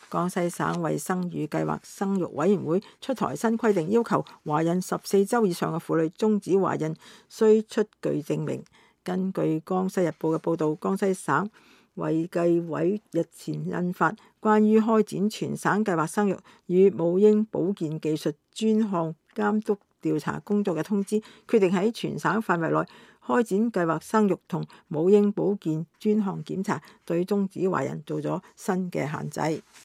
江西省衛生與計劃生育委員會出台新規定，要求懷孕14週以上嘅婦女終止懷孕需出具證明。根據《江西日報》嘅報導，江西省衛計委日前印發關於開展全省計劃生育與母嬰保健技術專項監督調查工作嘅通知，決定喺全省範圍內開展計劃生育同母嬰保健專項檢查，對終止懷孕做咗新嘅限制。